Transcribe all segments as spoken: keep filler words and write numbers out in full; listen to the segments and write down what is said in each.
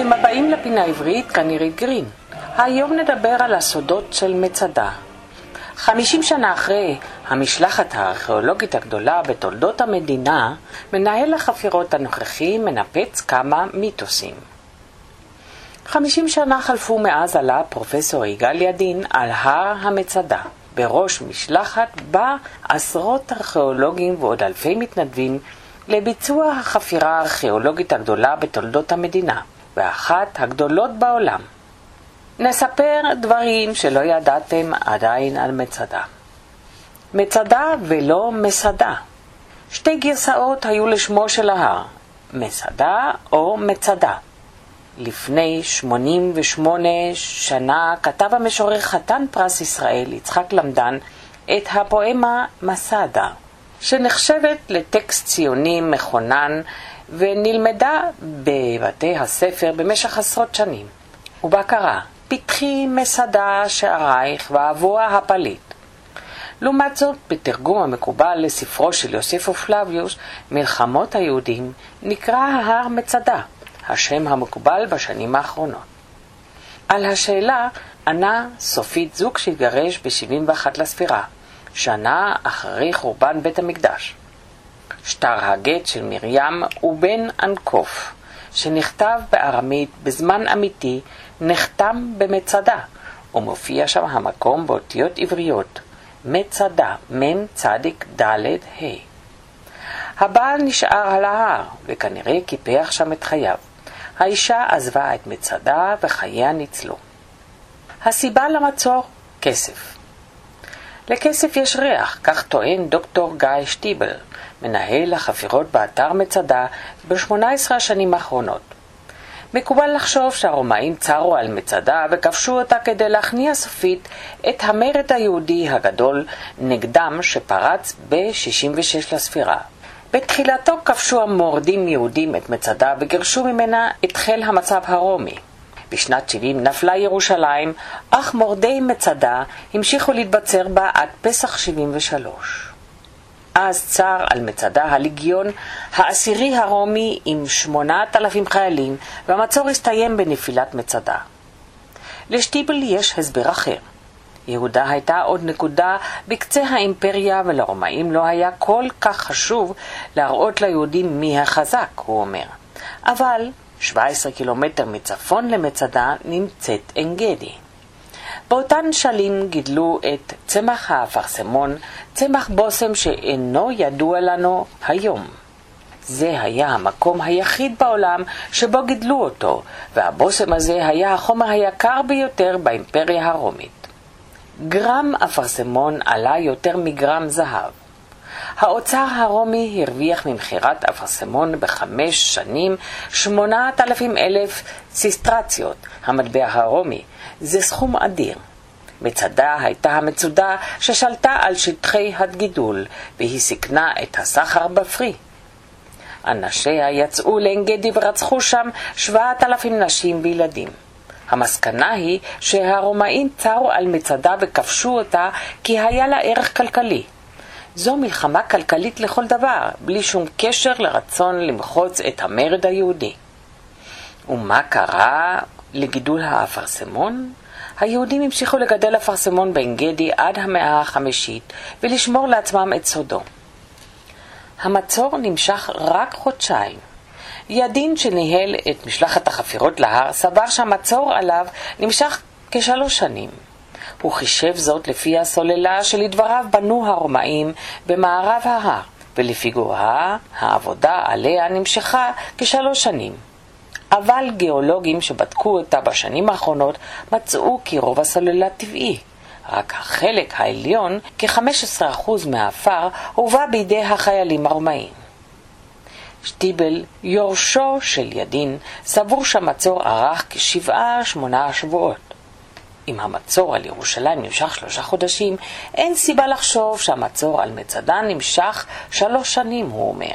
ברוכים הבאים לפינה עברית, כאן עירית גרין. היום נדבר על הסודות של מצדה. חמישים שנה אחרי המשלחת הארכיאולוגית הגדולה בתולדות המדינה, מנהל החפירות הנוכחי מנפץ כמה מיתוסים. חמישים שנה חלפו מאז עלה פרופסור יגאל ידין על הר המצדה. בראש משלחת בה עשרות ארכיאולוגים ועוד אלפי מתנדבים לביצוע החפירה הארכיאולוגית הגדולה בתולדות המדינה, ואחת הגדולות בעולם. נספר דברים שלא ידעתם עדיין על מצדה. מצדה ולא מסדה. שתי גרסאות היו לשמו של ההר, מסדה או מצדה. לפני שמונים ושמונה שנה כתב המשורר חתן פרס ישראל יצחק למדן את הפואמה מסדה, שנחשבת לטקסט ציוני מכונן ונלמדה בבתי הספר במשך עשרות שנים. ובה קרא, פתחי מסדה שערייך ואבוה הפליט. לעומת זאת, בתרגום המקובל לספרו של יוסף אופלביוס, מלחמות היהודים, נקרא ההר מצדה, השם המקובל בשנים האחרונות. על השאלה ענה סופית זוג שהתגרש ב-שבעים ואחת לספירה, שנה אחרי חורבן בית המקדש. שטר הגט של מרים ובן אנקוף, שנכתב בארמית בזמן אמיתי, נחתם במצדה, ומופיע שם המקום באותיות עבריות, מצדה, מם צדיק דלת ה'. הבעל נשאר על ההר, וכנראה קיפח שם את חייו. האישה עזבה את מצדה וחייה ניצלו. הסיבה למצור, כסף. לכסף יש ריח, כך טוען דוקטור גיא שטיבל, מנהל החפירות באתר מצדה ב-שמונה עשרה השנים האחרונות. מקובל לחשוב שהרומאים צרו על מצדה וכבשו אותה כדי להכניע סופית את המרד היהודי הגדול נגדם שפרץ ב-שישים ושש לספירה. בתחילתו כבשו המורדים יהודים את מצדה וגירשו ממנה את חיל המצב הרומי. בשנת שבעים נפלה ירושלים, אך מורדי מצדה המשיכו להתבצר בה עד פסח שבעים ושלוש. אז צר על מצדה הליגיון העשירי הרומי עם שמונת אלפים חיילים, והמצור הסתיים בנפילת מצדה. לשטיבל יש הסבר אחר. יהודה הייתה עוד נקודה בקצה האימפריה, ולרומאים לא היה כל כך חשוב להראות ליהודים מי החזק, הוא אומר. אבל שבעה עשר קילומטר מצפון למצדה נמצאת עין גדי. באותן שנים גידלו את צמח האפרסמון, צמח בוסם שאינו ידוע לנו היום. זה היה המקום היחיד בעולם שבו גידלו אותו, והבוסם הזה היה החומר היקר ביותר באימפריה הרומית. גרם אפרסמון עלה יותר מגרם זהב. האוצר הרומי הרוויח ממחירת אפרסמון בחמש שנים שמונת אלפים אלף סיסטרציות, המטבע הרומי. זה סכום אדיר. מצדה הייתה המצודה ששלטה על שטחי הגידול, והיא סיכנה את הסחר בפרי. אנשיה יצאו לעין גדי ורצחו שם שבעת אלפים נשים וילדים. המסקנה היא שהרומאים צרו על מצדה וכבשו אותה כי היה לה ערך כלכלי. זו מלחמה כלכלית לכל דבר, בלי שום קשר לרצון למחוץ את המרד היהודי. ומה קרה לגידול האפרסמון? היהודים המשיכו לגדל אפרסמון בעין גדי עד המאה החמישית ולשמור לעצמם את סודו. המצור נמשך רק חודשיים. ידין שניהל את משלחת החפירות להר סבר שהמצור עליו נמשך כשלוש שנים. הוא חישב זאת לפי הסוללה שלדבריו בנו הרומאים במערב ההר, ולפי גובה העבודה עליה נמשכה כשלוש שנים. אבל גיאולוגים שבדקו אותה בשנים האחרונות מצאו כי רוב הסוללה טבעי. רק החלק העליון, כ-חמישה עשר אחוז מהאפר, הובא בידי החיילים הרומאים. שטיבל, יורשו של ידין, סבור שהמצור ארך כשבעה שמונה שבועות. אם המצור על ירושלים נמשך שלושה חודשים, אין סיבה לחשוב שהמצור על מצדה נמשך שלוש שנים, הוא אומר.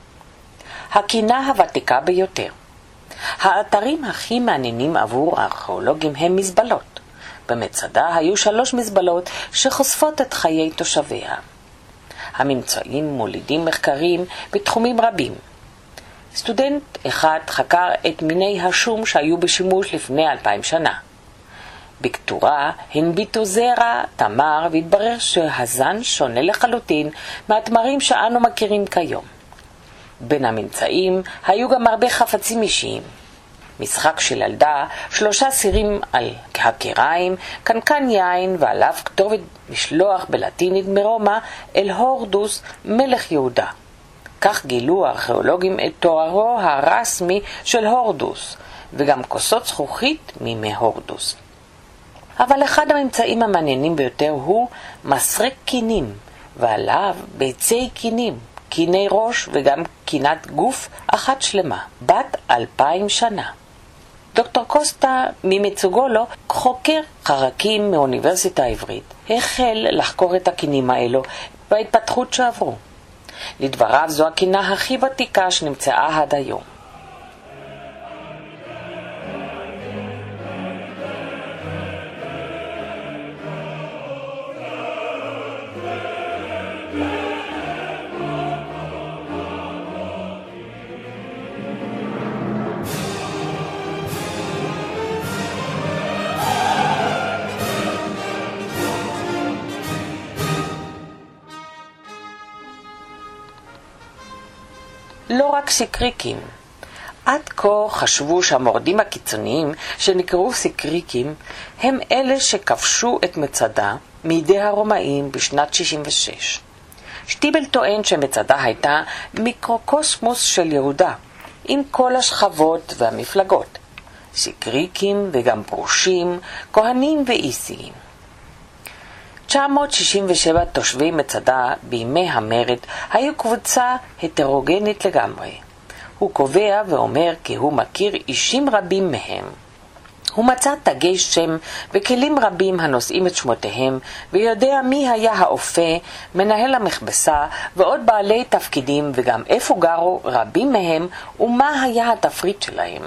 הקינה הוותיקה ביותר. האתרים הכי מעניינים עבור הארכיאולוגים הם מזבלות. במצדה היו שלוש מזבלות שחושפות את חיי תושביה. הממצאים מולידים מחקרים בתחומים רבים. סטודנט אחד חקר את מיני השום שהיו בשימוש לפני אלפיים שנה. בקטורה הנביטו זרע תמר והתברר שהזן שונה לחלוטין מהתמרים שאנו מכירים כיום. בין הממצאים היו גם הרבה חפצים אישיים. משחק של ילדה, שלושה סירים על הקריים, קנקן יין ועליו כתובת משלוח בלטינית מרומא אל הורדוס מלך יהודה. כך גילו הארכיאולוגים את תוארו הרשמי של הורדוס, וגם כוסות זכוכית מימי הורדוס. אבל אחד הממצאים המעניינים ביותר הוא מסרק קינים, ועליו ביצי קינים, קיני ראש וגם קינת גוף אחת שלמה, בת אלפיים שנה. דוקטור קוסטה ממצוגולו, חוקר חרקים מאוניברסיטה העברית, החל לחקור את הקינים האלו וההתפתחות שעברו. לדבריו זו הקינה הכי ותיקה שנמצאה עד היום. לא רק סיקריקים. עד כה חשבו שהמורדים הקיצוניים שנקראו סיקריקים הם אלה שכבשו את מצדה מידי הרומאים בשנת שישים ושש. שטיבל טוען שמצדה הייתה מיקרוקוסמוס של יהודה, עם כל השכבות והמפלגות, סיקריקים וגם פרושים, כהנים ואיסיים. תשע מאות שישים ושבע תושבי מצדה בימי המרד היו קבוצה הטרוגנית לגמרי. הוא קובע ואומר כי הוא מכיר אישים רבים מהם. הוא מצא תגי שם וכלים רבים הנושאים את שמותיהם, ויודע מי היה האופה, מנהל המכבסה ועוד בעלי תפקידים, וגם איפה גרו רבים מהם ומה היה התפריט שלהם.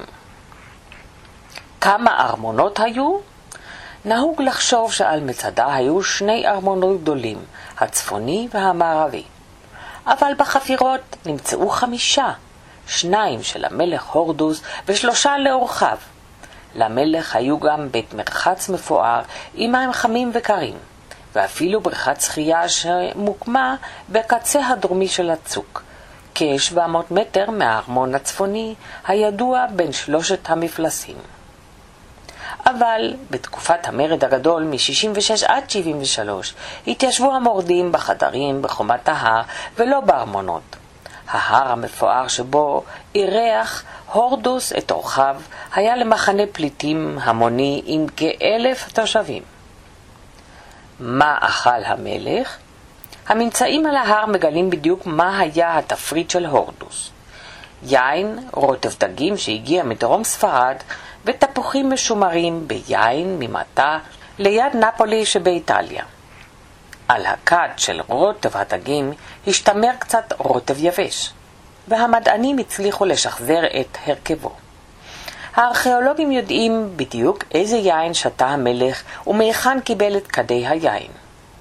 כמה ארמונות היו? נהוג לחשוב שעל מצדה היו שני ארמונות גדולים, הצפוני והמערבי. אבל בחפירות נמצאו חמישה, שניים של המלך הורדוס ושלושה לאורחיו. למלך היו גם בית מרחץ מפואר עם מים חמים וקרים, ואפילו בריכת שחייה שמוקמה בקצה הדרומי של הצוק, כ-שבע מאות מטר מהארמון הצפוני הידוע בין שלושת המפלסים. אבל בתקופת המרד הגדול מ-שישים ושש עד שבעים ושלוש התיישבו המורדים בחדרים בחומת ההר ולא בארמונות. ההר המפואר שבו אירח הורדוס את אורחיו היה למחנה פליטים המוני עם כאלף תושבים. מה אכל המלך? הממצאים על ההר מגלים בדיוק מה היה התפריט של הורדוס. יין, רוטב דגים שהגיע מדרום ספרד, ותפוחים משומרים ביין ממטה ליד נפולי שבאיטליה. על הכד של רוטב הדגים השתמר קצת רוטב יבש, והמדענים הצליחו לשחזר את הרכבו. הארכיאולוגים יודעים בדיוק איזה יין שתה המלך ומהיכן קיבל את כדי היין.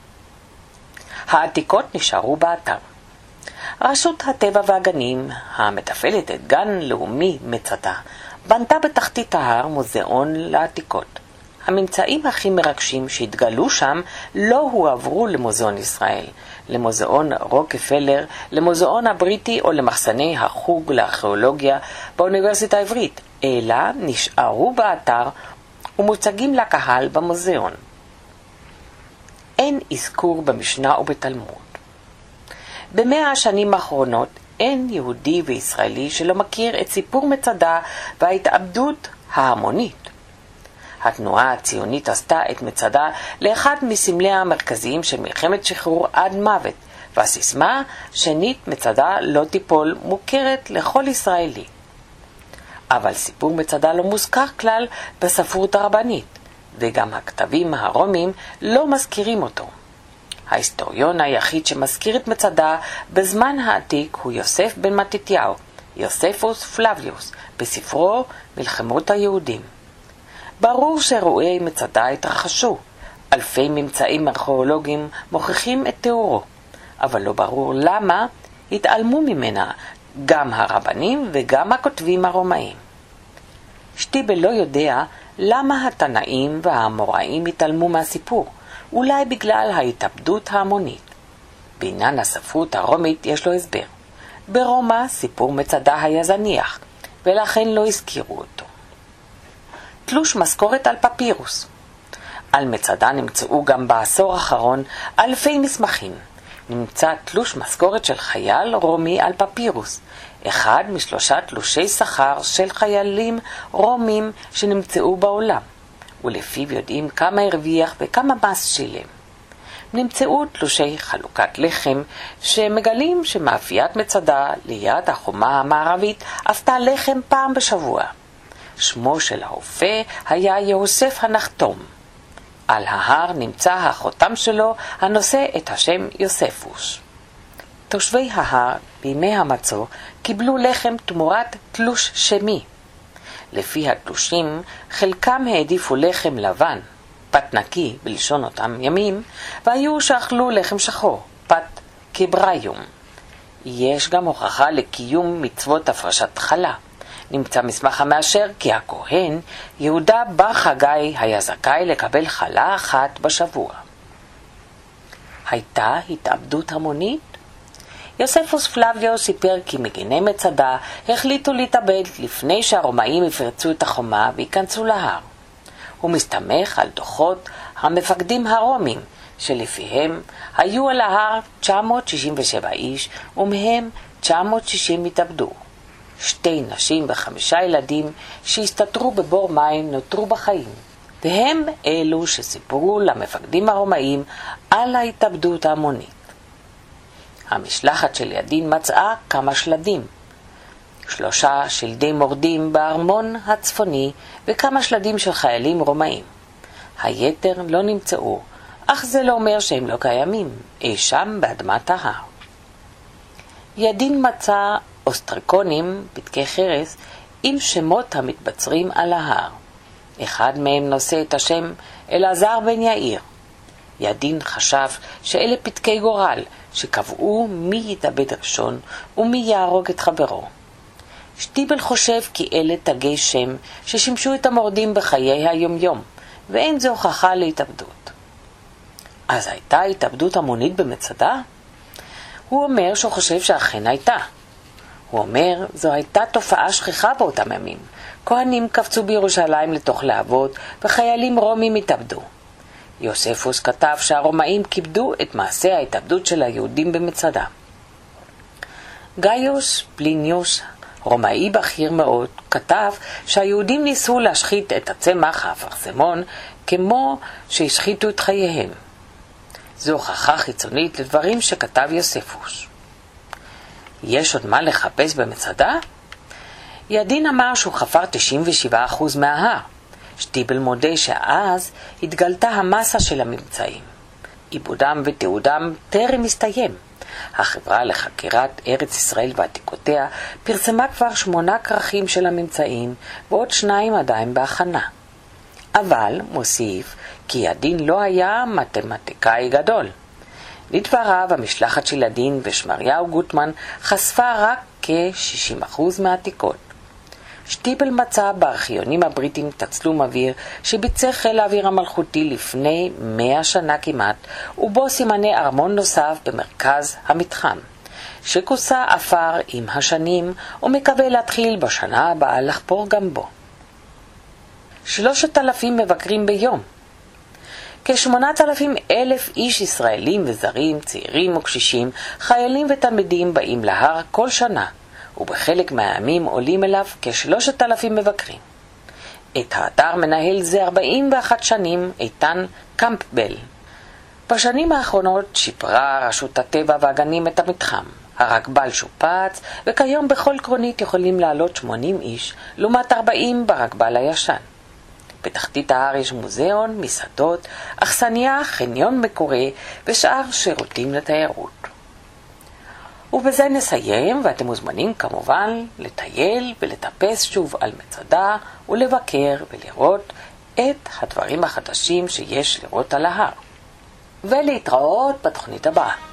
העתיקות נשארו באתר. רשות הטבע והגנים, המתפעלת את גן לאומי מצדה, בנתה בתחתית ההר מוזיאון לעתיקות. הממצאים הכי מרגשים שהתגלו שם לא הועברו למוזיאון ישראל, למוזיאון רוקפלר, למוזיאון הבריטי או למחסני החוג לארכיאולוגיה באוניברסיטה העברית, אלא נשארו באתר ומוצגים לקהל במוזיאון. אין אזכור במשנה ובתלמוד. במאה השנים האחרונות אין יהודי וישראלי שלא מכיר את סיפור מצדה וההתאבדות ההמונית. התנועה הציונית עשתה את מצדה לאחד מסמליה המרכזיים של מלחמת שחרור עד מוות, והסיסמה שנית מצדה לא תיפול מוכרת לכל ישראלי. אבל סיפור מצדה לא מוזכר כלל בספרות הרבנית, וגם הכתבים הרומיים לא מזכירים אותו. ההיסטוריון היחיד שמזכיר את מצדה בזמן העתיק הוא יוסף בן מתתיהו, יוספוס פלביוס, בספרו מלחמות היהודים. ברור שאירועי מצדה התרחשו. אלפי ממצאים ארכיאולוגיים מוכיחים את תיאורו, אבל לא ברור למה התעלמו ממנה גם הרבנים וגם הכותבים הרומאים. שטיבל לא יודע למה התנאים והאמוראים התעלמו מהסיפור, אולי בגלל ההתאבדות ההמונית. בעניין הספרות הרומית יש לו הסבר. ברומא סיפור מצדה היה זניח, ולכן לא הזכירו אותו. תלוש משכורת על פפירוס. על מצדה נמצאו גם בעשור האחרון אלפי מסמכים. נמצא תלוש משכורת של חייל רומי על פפירוס, אחד משלושה תלושי שכר של חיילים רומים שנמצאו בעולם, ולפיו יודעים כמה הרוויח וכמה מס שילם. נמצאו תלושי חלוקת לחם שמגלים שמאפיית מצדה ליד החומה המערבית אפתה לחם פעם בשבוע. שמו של האופה היה יוסף הנחתום. על ההר נמצא החותם שלו הנושא את השם יוספוס. תושבי ההר בימי המצור קיבלו לחם תמורת תלוש שמי. לפי התלושים חלקם העדיפו לחם לבן, פת נקי בלשון אותם ימים, והיו שאכלו לחם שחור, פת קבריום. יש גם הוכחה לקיום מצוות הפרשת חלה. נמצא מסמך המאשר כי הכהן יהודה בר חגי היה זכאי לקבל חלה אחת בשבוע. הייתה התאבדות המונית? יוספוס פלביו סיפר כי מגיני מצדה החליטו להתאבד לפני שהרומאים יפרצו את החומה וייכנסו להר. הוא מסתמך על דוחות המפקדים הרומים שלפיהם היו על ההר תשע מאות שישים ושבע איש ומהם תשע מאות שישים התאבדו. שתי נשים וחמישה ילדים שהסתתרו בבור מים נותרו בחיים, והם אלו שסיפרו למפקדים הרומאים על ההתאבדות ההמונית. המשלחת של ידין מצאה כמה שלדים, שלושה שלדי מורדים בארמון הצפוני וכמה שלדים של חיילים רומאים. היתר לא נמצאו, אך זה לא אומר שהם לא קיימים, אי שם באדמת ההר. ידין מצא אוסטרקונים, פתקי חרס, עם שמות המתבצרים על ההר. אחד מהם נושא את השם אלעזר בן יאיר. ידין חשב שאלה פתקי גורל שקבעו מי יתאבד ראשון ומי יהרוג את חברו. שטיבל חושב כי אלה תגי שם ששימשו את המורדים בחיי היומיום, ואין זו הוכחה להתאבדות. אז הייתה התאבדות המונית במצדה? הוא אומר שהוא חושב שאכן הייתה. הוא אומר, זו הייתה תופעה שכיחה באותם ימים. כהנים קפצו בירושלים לתוך להבות, וחיילים רומים התאבדו. יוספוס כתב שהרומאים כיבדו את מעשה ההתאבדות של היהודים במצדה. גאיוס פליניוס, רומאי בכיר מאוד, כתב שהיהודים ניסו להשחית את הצמח האפרסמון כמו שהשחיתו את חייהם. זו הוכחה חיצונית לדברים שכתב יוספוס. יש עוד מה לחפש במצדה? ידין אמר שהוא חפר תשעים ושבעה אחוז מההר. שטיבל מודה שאז התגלתה המסה של הממצאים. עיבודם ותיעודם טרם הסתיים. החברה לחקירת ארץ ישראל ועתיקותיה פרסמה כבר שמונה כרכים של הממצאים, ועוד שניים עדיין בהכנה. אבל מוסיף כי ידין לא היה מתמטיקאי גדול. לדבריו, המשלחת של ידין ושמריהו גוטמן חשפה רק כ-שישים אחוז מהעתיקות. שטיבל מצא בארכיונים הבריטים תצלום אוויר שביצע חיל האוויר המלכותי לפני מאה שנה כמעט, ובו סימני ארמון נוסף במרכז המתחם, שכוסה אפר עם השנים ומקווה להתחיל בשנה הבאה לחפור גם בו. שלושת אלפים מבקרים ביום. כשמונת אלפים אלף איש ישראלים וזרים, צעירים וקשישים, חיילים ותלמידים באים להר כל שנה, ובחלק מהימים עולים אליו כשלושת אלפים מבקרים. את האתר מנהל זה ארבעים ואחת שנים איתן קמפבל. בשנים האחרונות שיפרה רשות הטבע והגנים את המתחם. הרכבל שופץ, וכיום בכל קרונית יכולים לעלות שמונים איש, לעומת ארבעים ברכבל הישן. בתחתית ההר יש מוזיאון, מסעדות, אכסניה, חניון מקורה ושאר שירותים לתיירות. ובזה נסיים, ואתם מוזמנים כמובן לטייל ולטפס שוב על מצדה ולבקר ולראות את הדברים החדשים שיש לראות על ההר. ולהתראות בתוכנית הבאה.